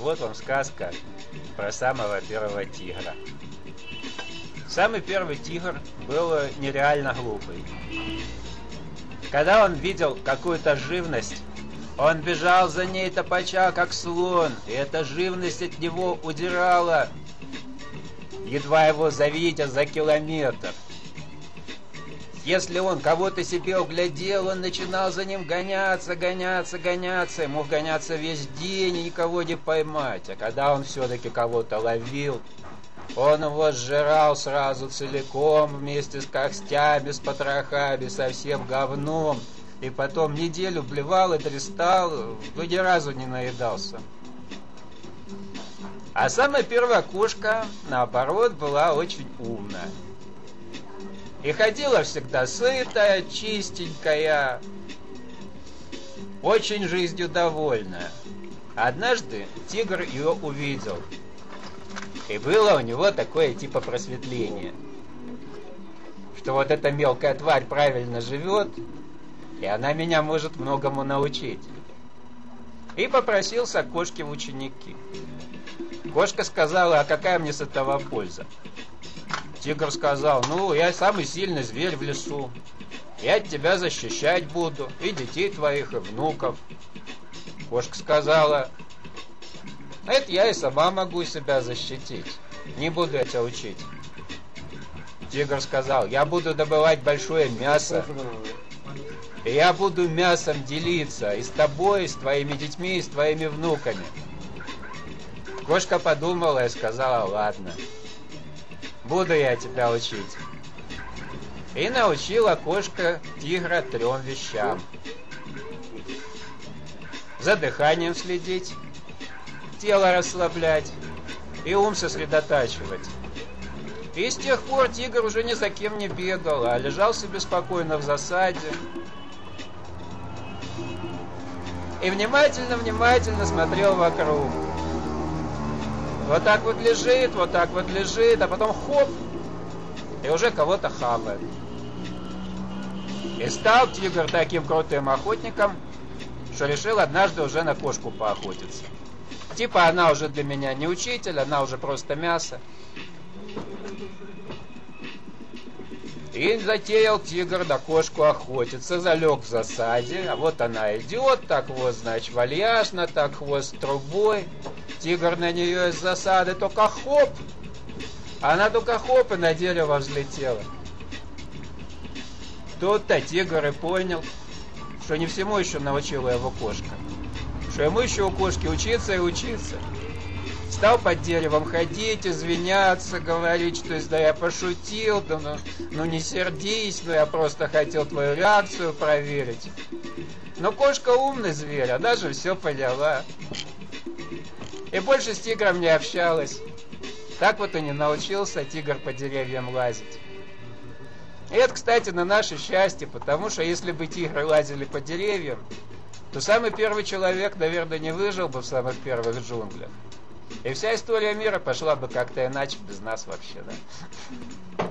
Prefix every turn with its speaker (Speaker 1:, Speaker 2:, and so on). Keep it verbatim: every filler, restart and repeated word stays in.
Speaker 1: вот вам сказка про самого первого тигра. Самый первый тигр был нереально глупый. Когда он видел какую-то живность, он бежал за ней топача, как слон, и эта живность от него удирала, едва его завидя за километр. Если он кого-то себе углядел, он начинал за ним гоняться, гоняться, гоняться, и мог гоняться весь день и никого не поймать. А когда он все-таки кого-то ловил, он его сжирал сразу целиком, вместе с костями, с потрохами, со всем говном. И потом неделю блевал и дристал, но ни разу не наедался. А самая первая кошка, наоборот, была очень умная. И ходила всегда сытая, чистенькая, очень жизнью довольная. Однажды тигр ее увидел. И было у него такое типа просветление, что вот эта мелкая тварь правильно живет, и она меня может многому научить. И попросился к кошке в ученики. Кошка сказала: а какая мне с этого польза? Тигр сказал: ну, я самый сильный зверь в лесу. Я от тебя защищать буду, и детей твоих, и внуков. Кошка сказала: это я и сама могу себя защитить. Не буду я тебя учить. Тигр сказал: я буду добывать большое мясо. И я буду мясом делиться и с тобой, и с твоими детьми, и с твоими внуками. Кошка подумала и сказала: ладно, буду я тебя учить. И научила кошка тигра трем вещам: за дыханием следить, тело расслаблять и ум сосредотачивать. И с тех пор тигр уже ни за кем не бегал, а лежал себе спокойно в засаде и внимательно-внимательно смотрел вокруг. Вот так вот лежит, вот так вот лежит, а потом хоп, и уже кого-то хавает. И стал тигр таким крутым охотником, что решил однажды уже на кошку поохотиться. Типа она уже для меня не учитель, она уже просто мясо. И затеял тигр на кошку охотиться, залег в засаде, а вот она идет, так вот, значит, вальяжно, так хвост трубой. Тигр на нее из засады только хоп, она только хоп и на дерево взлетела. Тут-то тигр и понял, что не всему еще научила его кошка, что ему еще у кошки учиться и учиться. Стал под деревом ходить, извиняться, говорить, что да я пошутил, да ну, ну не сердись, ну я просто хотел твою реакцию проверить. Но кошка умный зверь, она же все поняла. И больше с тигром не общалась. Так вот и не научился тигр по деревьям лазить. И это, кстати, на наше счастье, потому что если бы тигры лазили по деревьям, то самый первый человек, наверное, не выжил бы в самых первых джунглях. И вся история мира пошла бы как-то иначе без нас вообще, да?